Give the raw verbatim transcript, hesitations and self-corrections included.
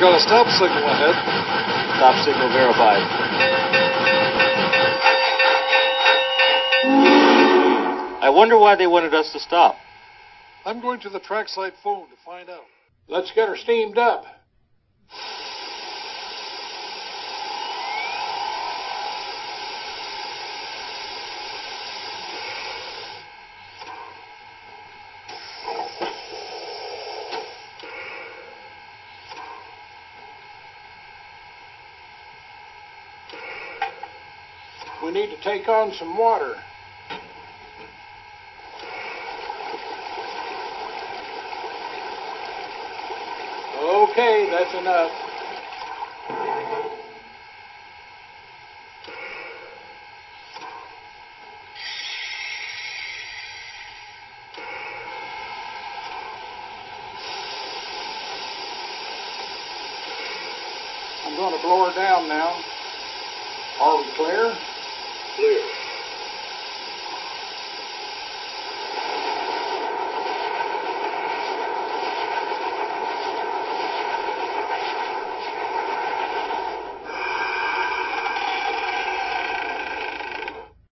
got a stop signal ahead. Stop signal verified. I wonder why they wanted us to stop. I'm going to the trackside phone to find out. Let's get her steamed up. We need to take on some water. Okay, that's enough. I'm going to blow her down now. Are we clear? Clear.